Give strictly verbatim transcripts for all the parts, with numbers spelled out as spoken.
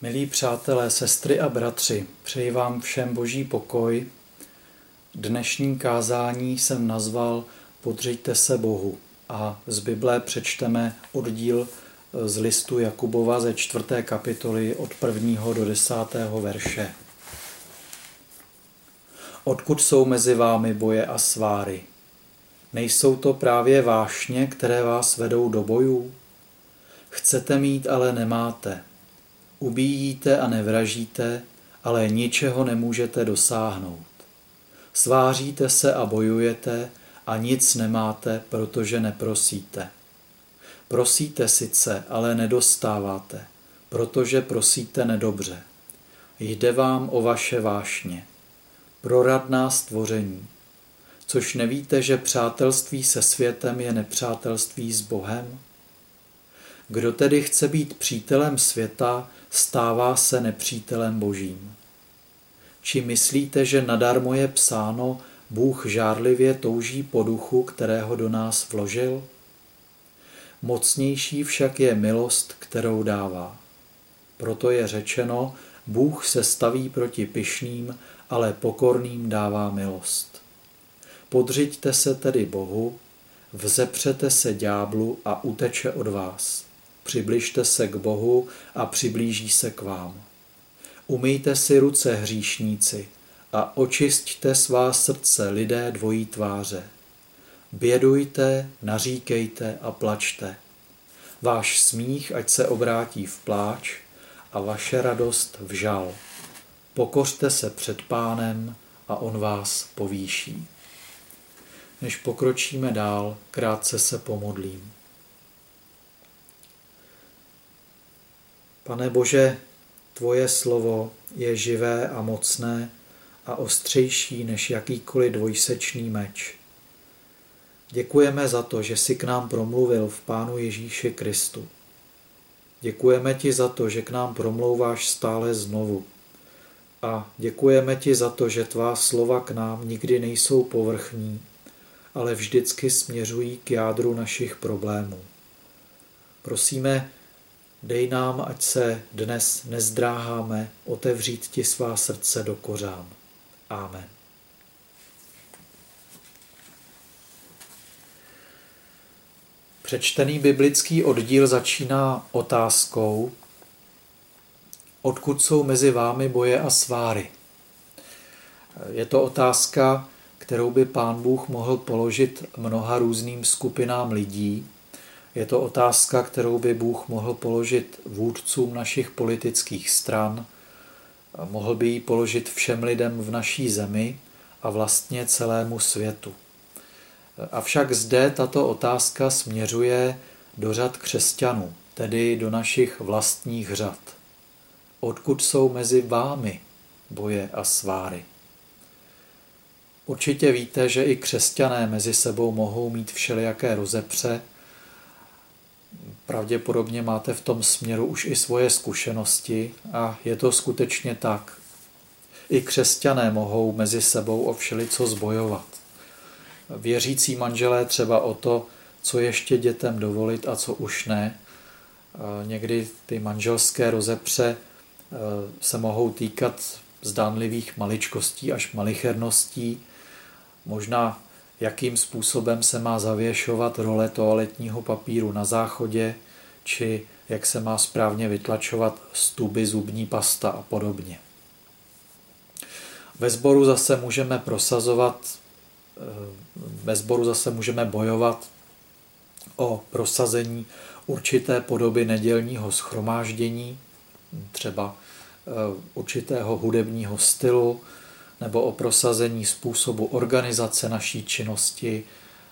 Milí přátelé, sestry a bratři, přeji vám všem boží pokoj. Dnešní kázání jsem nazval Podřiďte se Bohu a z Bible přečteme oddíl z listu Jakubova ze čtvrté kapitoly od prvního do desátého verše. Odkud jsou mezi vámi boje a sváry? Nejsou to právě vášně, které vás vedou do bojů? Chcete mít, ale nemáte. Ubíjíte a nevražíte, ale ničeho nemůžete dosáhnout. Sváříte se a bojujete a nic nemáte, protože neprosíte. Prosíte sice, ale nedostáváte, protože prosíte nedobře. Jde vám o vaše vášně, proradná stvoření. Což nevíte, že přátelství se světem je nepřátelství s Bohem? Kdo tedy chce být přítelem světa, stává se nepřítelem Božím. Či myslíte, že nadarmo je psáno, Bůh žárlivě touží po duchu, kterého do nás vložil? Mocnější však je milost, kterou dává. Proto je řečeno, Bůh se staví proti pyšným, ale pokorným dává milost. Podřiďte se tedy Bohu, vzepřete se ďáblu a uteče od vás. Přibližte se k Bohu a přiblíží se k vám. Umyjte si ruce, hříšníci, a očisťte svá srdce, lidé dvojí tváře. Bědujte, naříkejte a plačte. Váš smích ať se obrátí v pláč a vaše radost v žal. Pokořte se před Pánem a on vás povýší. Než pokročíme dál, krátce se pomodlím. Pane Bože, tvoje slovo je živé a mocné a ostřejší než jakýkoliv dvojsečný meč. Děkujeme za to, že jsi k nám promluvil v Pánu Ježíši Kristu. Děkujeme ti za to, že k nám promlouváš stále znovu. A děkujeme ti za to, že tvá slova k nám nikdy nejsou povrchní, ale vždycky směřují k jádru našich problémů. Prosíme, dej nám, ať se dnes nezdráháme otevřít ti svá srdce do kořán. Amen. Přečtený biblický oddíl začíná otázkou, odkud jsou mezi vámi boje a sváry. Je to otázka, kterou by Pán Bůh mohl položit mnoha různým skupinám lidí. Je to otázka, kterou by Bůh mohl položit vůdcům našich politických stran, mohl by ji položit všem lidem v naší zemi a vlastně celému světu. Avšak zde tato otázka směřuje do řad křesťanů, tedy do našich vlastních řad. Odkud jsou mezi vámi boje a sváry? Určitě víte, že i křesťané mezi sebou mohou mít všelijaké rozepře. Pravděpodobně máte v tom směru už i svoje zkušenosti a je to skutečně tak. I křesťané mohou mezi sebou o všelico zbojovat. Věřící manželé třeba o to, co ještě dětem dovolit a co už ne. Někdy ty manželské rozepře se mohou týkat zdánlivých maličkostí až malicherností. Možná jakým způsobem se má zavěšovat role toaletního papíru na záchodě, či jak se má správně vytlačovat z tuby zubní pasta a podobně. Ve sboru zase můžeme prosazovat, ve sboru zase můžeme bojovat o prosazení určité podoby nedělního shromáždění, třeba určitého hudebního stylu, nebo o prosazení způsobu organizace naší činnosti.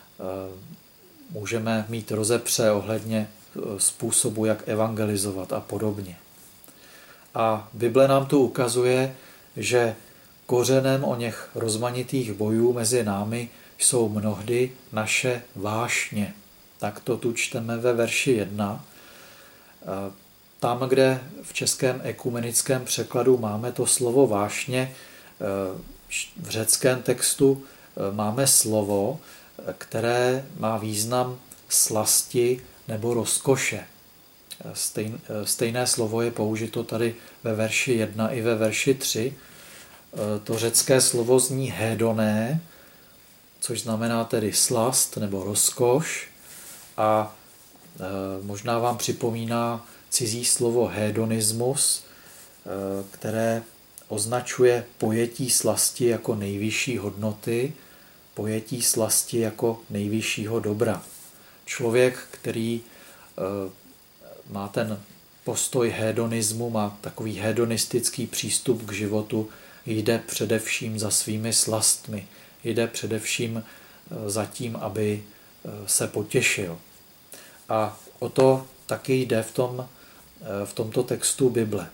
Můžeme mít rozepře ohledně způsobu, jak evangelizovat a podobně. A Bible nám tu ukazuje, že kořenem o něch rozmanitých bojů mezi námi jsou mnohdy naše vášně. Tak to tu čteme ve verši jedna. Tam, kde v českém ekumenickém překladu máme to slovo vášně, v řeckém textu máme slovo, které má význam slasti nebo rozkoše. Stejn, stejné slovo je použito tady ve verši jedna i ve verši tři. To řecké slovo zní hédoné, což znamená tedy slast nebo rozkoš, a možná vám připomíná cizí slovo hedonismus, které označuje pojetí slasti jako nejvyšší hodnoty, pojetí slasti jako nejvyššího dobra. Člověk, který má ten postoj hedonismu, má takový hedonistický přístup k životu, jde především za svými slastmi, jde především za tím, aby se potěšil. A o to taky jde v, tom, v tomto textu Bible.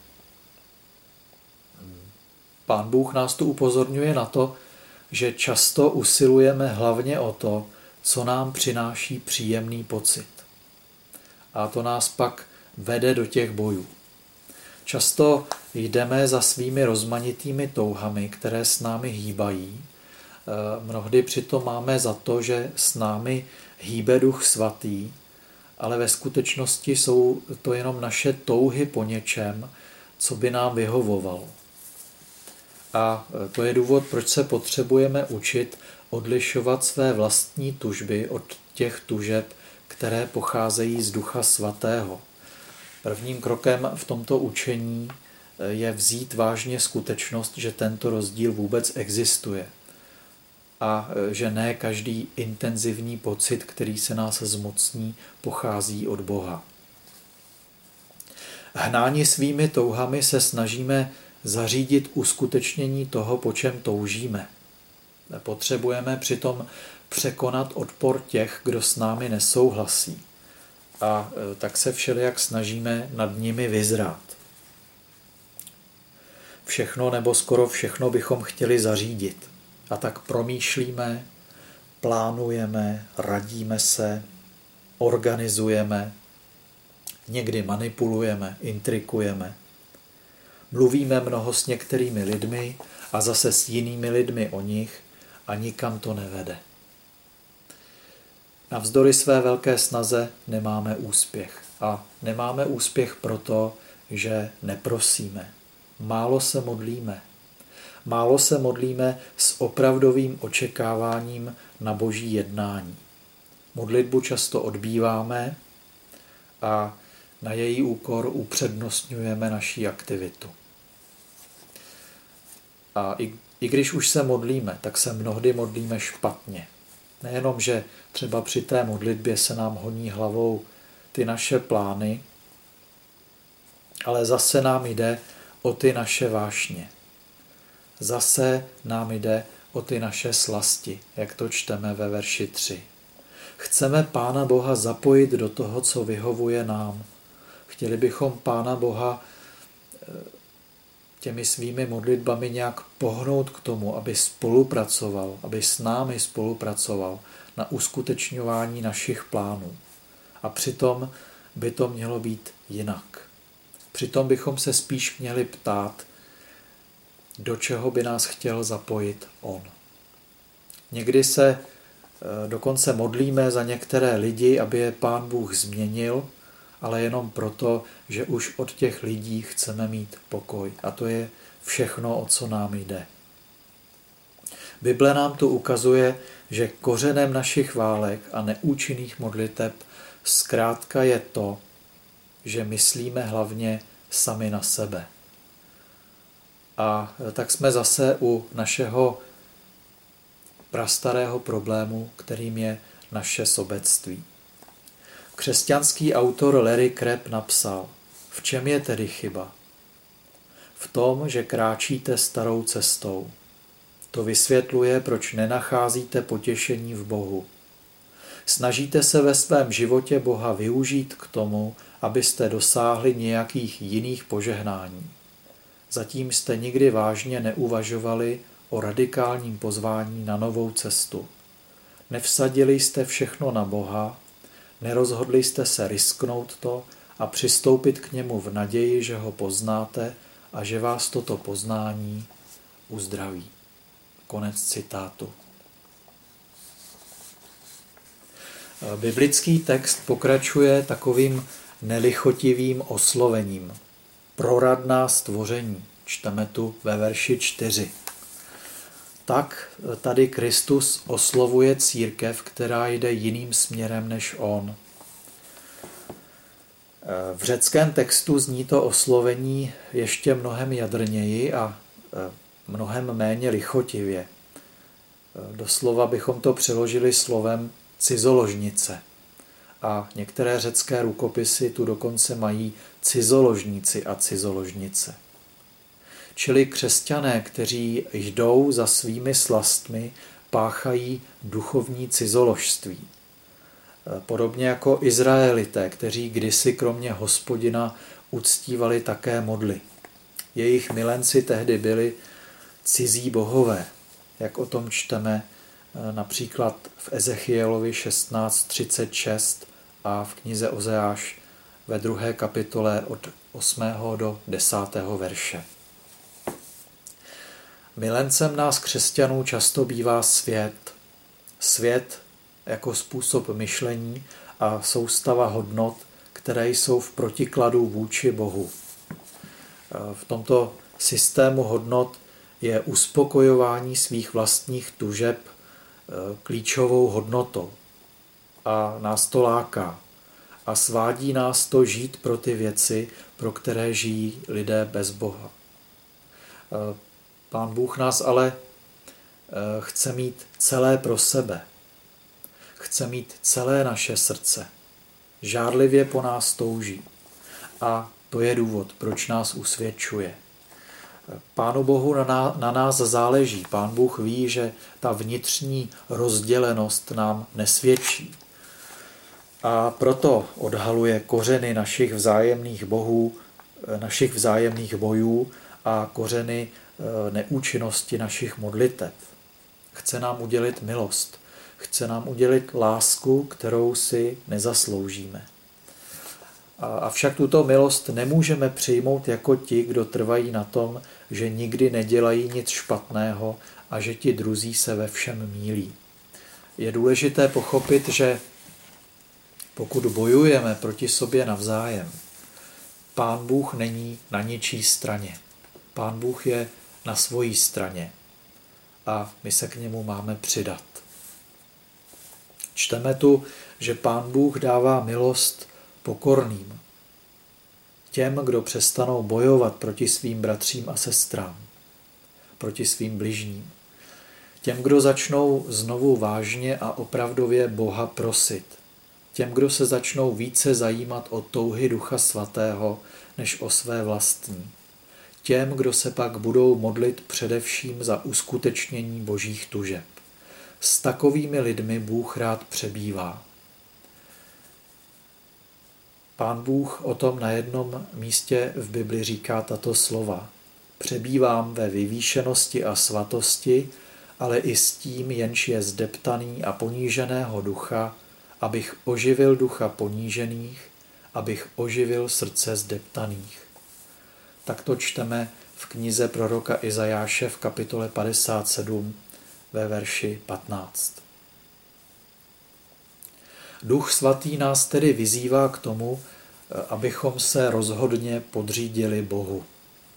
Pán Bůh nás tu upozorňuje na to, že často usilujeme hlavně o to, co nám přináší příjemný pocit. A to nás pak vede do těch bojů. Často jdeme za svými rozmanitými touhami, které s námi hýbají. Mnohdy přitom máme za to, že s námi hýbe Duch Svatý, ale ve skutečnosti jsou to jenom naše touhy po něčem, co by nám vyhovovalo. A to je důvod, proč se potřebujeme učit odlišovat své vlastní tužby od těch tužeb, které pocházejí z Ducha Svatého. Prvním krokem v tomto učení je vzít vážně skutečnost, že tento rozdíl vůbec existuje a že ne každý intenzivní pocit, který se nás zmocní, pochází od Boha. Hnáni svými touhami se snažíme zařídit uskutečnění toho, po čem toužíme. Potřebujeme přitom překonat odpor těch, kdo s námi nesouhlasí. A tak se všelijak snažíme nad nimi vyzrát. Všechno nebo skoro všechno bychom chtěli zařídit. A tak promýšlíme, plánujeme, radíme se, organizujeme, někdy manipulujeme, intrikujeme. Mluvíme mnoho s některými lidmi a zase s jinými lidmi o nich a nikam to nevede. Navzdory své velké snaze nemáme úspěch. A nemáme úspěch proto, že neprosíme. Málo se modlíme. Málo se modlíme s opravdovým očekáváním na Boží jednání. Modlitbu často odbýváme a na její úkor upřednostňujeme naši aktivitu. A i, i když už se modlíme, tak se mnohdy modlíme špatně. Nejenom, že třeba při té modlitbě se nám honí hlavou ty naše plány, ale zase nám jde o ty naše vášně. Zase nám jde o ty naše slasti, jak to čteme ve verši tři. Chceme Pána Boha zapojit do toho, co vyhovuje nám. Chtěli bychom Pána Boha těmi svými modlitbami nějak pohnout k tomu, aby spolupracoval, aby s námi spolupracoval na uskutečňování našich plánů. A přitom by to mělo být jinak. Přitom bychom se spíš měli ptát, do čeho by nás chtěl zapojit on. Někdy se dokonce modlíme za některé lidi, aby je Pán Bůh změnil, ale jenom proto, že už od těch lidí chceme mít pokoj. A to je všechno, o co nám jde. Bible nám tu ukazuje, že kořenem našich válek a neúčinných modliteb zkrátka je to, že myslíme hlavně sami na sebe. A tak jsme zase u našeho prastarého problému, kterým je naše sobectví. Křesťanský autor Larry Crabb napsal, v čem je tedy chyba? V tom, že kráčíte starou cestou. To vysvětluje, proč nenacházíte potěšení v Bohu. Snažíte se ve svém životě Boha využít k tomu, abyste dosáhli nějakých jiných požehnání. Zatím jste nikdy vážně neuvažovali o radikálním pozvání na novou cestu. Nevsadili jste všechno na Boha, nerozhodli jste se risknout to a přistoupit k němu v naději, že ho poznáte a že vás toto poznání uzdraví. Konec citátu. Biblický text pokračuje takovým nelichotivým oslovením. Proradná stvoření. Čteme tu ve verši čtyři. Tak tady Kristus oslovuje církev, která jde jiným směrem než on. V řeckém textu zní to oslovení ještě mnohem jadrněji a mnohem méně lichotivě. Doslova bychom to přeložili slovem cizoložnice. A některé řecké rukopisy tu dokonce mají cizoložníci a cizoložnice. Čili křesťané, kteří jdou za svými slastmi, páchají duchovní cizoložství. Podobně jako Izraelité, kteří kdysi kromě Hospodina uctívali také modly. Jejich milenci tehdy byli cizí bohové, jak o tom čteme například v Ezechielovi šestnáct třicet šest a v knize Ozeáš ve druhé kapitole od osmého do desátého verše. Milencem nás křesťanů často bývá svět. Svět jako způsob myšlení a soustava hodnot, které jsou v protikladu vůči Bohu. V tomto systému hodnot je uspokojování svých vlastních tužeb klíčovou hodnotou a nás to láká a svádí nás to žít pro ty věci, pro které žijí lidé bez Boha. Pán Bůh nás ale chce mít celé pro sebe. Chce mít celé naše srdce. Žárlivě po nás touží. A to je důvod, proč nás usvědčuje. Pánu Bohu na nás záleží. Pán Bůh ví, že ta vnitřní rozdělenost nám nesvědčí. A proto odhaluje kořeny našich vzájemných bohů, našich vzájemných bojů a kořeny neúčinnosti našich modlitev. Chce nám udělit milost. Chce nám udělit lásku, kterou si nezasloužíme. Avšak tuto milost nemůžeme přijmout jako ti, kdo trvají na tom, že nikdy nedělají nic špatného a že ti druzí se ve všem mýlí. Je důležité pochopit, že pokud bojujeme proti sobě navzájem, Pán Bůh není na ničí straně. Pán Bůh je na svojí straně a my se k němu máme přidat. Čteme tu, že Pán Bůh dává milost pokorným, těm, kdo přestanou bojovat proti svým bratřím a sestrám, proti svým bližním, těm, kdo začnou znovu vážně a opravdově Boha prosit, těm, kdo se začnou více zajímat o touhy Ducha Svatého, než o své vlastní, těm, kdo se pak budou modlit především za uskutečnění božích tužeb. S takovými lidmi Bůh rád přebývá. Pán Bůh o tom na jednom místě v Bibli říká tato slova. Přebývám ve vyvýšenosti a svatosti, ale i s tím, jenž je zdeptaný a poníženého ducha, abych oživil ducha ponížených, abych oživil srdce zdeptaných. Tak to čteme v knize proroka Izajáše v kapitole padesát sedm ve verši patnáct. Duch svatý nás tedy vyzývá k tomu, abychom se rozhodně podřídili Bohu.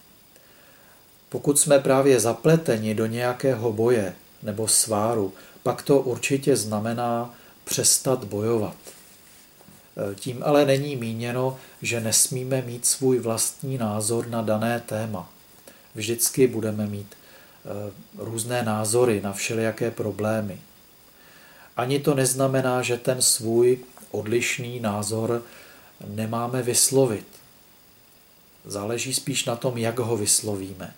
Pokud jsme právě zapleteni do nějakého boje nebo sváru, pak to určitě znamená přestat bojovat. Tím ale není míněno, že nesmíme mít svůj vlastní názor na dané téma. Vždycky budeme mít různé názory na všelijaké problémy. Ani to neznamená, že ten svůj odlišný názor nemáme vyslovit. Záleží spíš na tom, jak ho vyslovíme.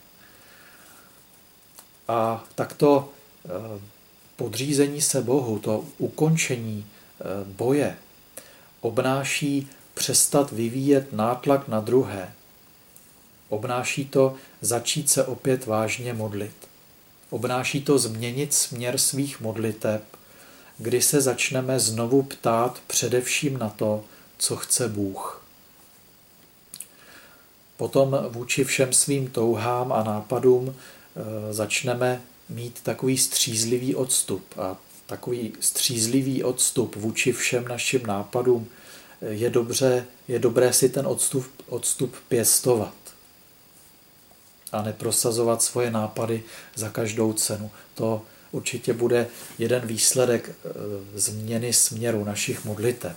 A takto podřízení se Bohu, to ukončení boje, obnáší přestat vyvíjet nátlak na druhé. Obnáší to začít se opět vážně modlit. Obnáší to změnit směr svých modliteb, kdy se začneme znovu ptát především na to, co chce Bůh. Potom vůči všem svým touhám a nápadům začneme mít takový střízlivý odstup. A takový střízlivý odstup vůči všem našim nápadům je, dobře, je dobré si ten odstup, odstup pěstovat a neprosazovat svoje nápady za každou cenu. To určitě bude jeden výsledek změny směru našich modliteb.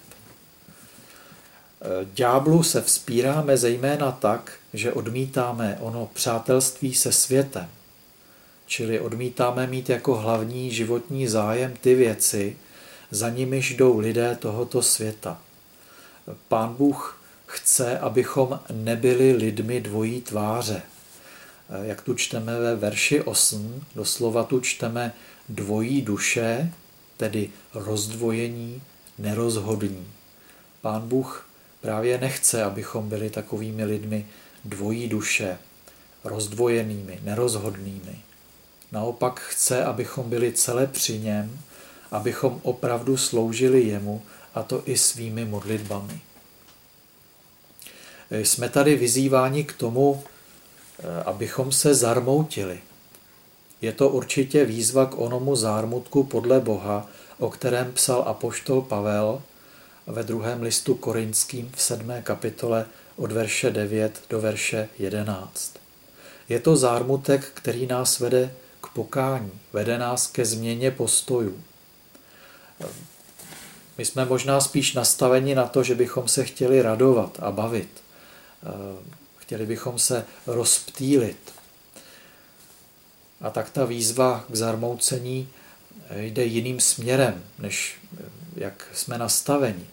Ďáblu se vzpíráme zejména tak, že odmítáme ono přátelství se světem, čili odmítáme mít jako hlavní životní zájem ty věci, za nimiž jdou lidé tohoto světa. Pán Bůh chce, abychom nebyli lidmi dvojí tváře. Jak tu čteme ve verši osm, doslova tu čteme dvojí duše, tedy rozdvojení, nerozhodní. Pán Bůh právě nechce, abychom byli takovými lidmi dvojí duše, rozdvojenými, nerozhodnými. Naopak chce, abychom byli celé při něm, abychom opravdu sloužili jemu, a to i svými modlitbami. Jsme tady vyzýváni k tomu, abychom se zarmoutili. Je to určitě výzva k onomu zármutku podle Boha, o kterém psal apoštol Pavel ve druhém listu Korinským v sedmé kapitole od verše devět do verše jedenáct. Je to zármutek, který nás vede k pokání, vede nás ke změně postojů. My jsme možná spíš nastaveni na to, že bychom se chtěli radovat a bavit. Chtěli bychom se rozptýlit. A tak ta výzva k zarmoucení jde jiným směrem, než jak jsme nastaveni.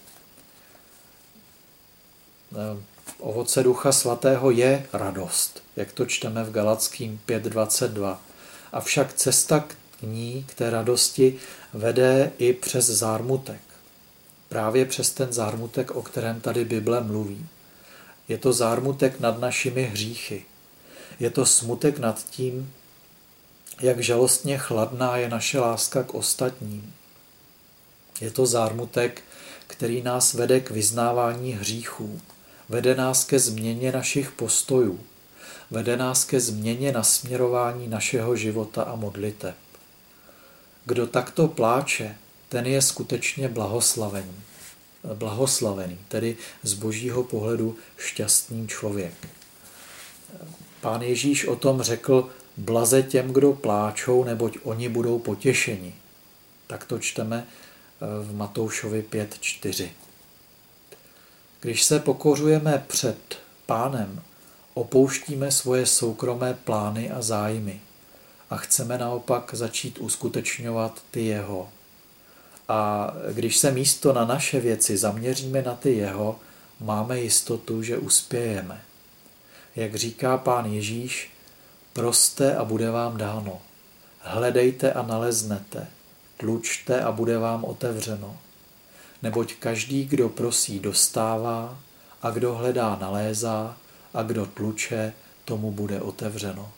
Ovoce Ducha Svatého je radost, jak to čteme v Galackým pět dvacet dva. Avšak cesta k ní, k té radosti, vede i přes zármutek. Právě přes ten zármutek, o kterém tady Bible mluví. Je to zármutek nad našimi hříchy. Je to smutek nad tím, jak žalostně chladná je naše láska k ostatním. Je to zármutek, který nás vede k vyznávání hříchů. Vede nás ke změně našich postojů. Vede nás ke změně nasměrování našeho života a modliteb. Kdo takto pláče, ten je skutečně blahoslavený. Blahoslavený, tedy z božího pohledu šťastný člověk. Pán Ježíš o tom řekl: blaze těm, kdo pláčou, neboť oni budou potěšeni. Tak to čteme v Matoušovi pět čtyři. Když se pokořujeme před Pánem, opouštíme svoje soukromé plány a zájmy a chceme naopak začít uskutečňovat ty jeho. A když se místo na naše věci zaměříme na ty jeho, máme jistotu, že uspějeme. Jak říká Pán Ježíš, proste a bude vám dáno. Hledejte a naleznete. Tlučte a bude vám otevřeno. Neboť každý, kdo prosí, dostává, a kdo hledá, nalézá, a kdo tluče, tomu bude otevřeno.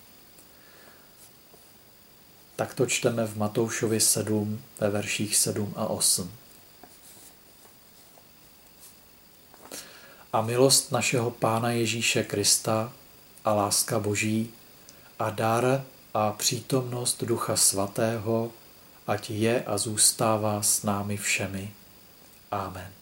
Tak to čteme v Matoušovi sedm, ve verších sedm a osm. A milost našeho Pána Ježíše Krista a láska Boží a dar a přítomnost Ducha Svatého, ať je a zůstává s námi všemi. Amen.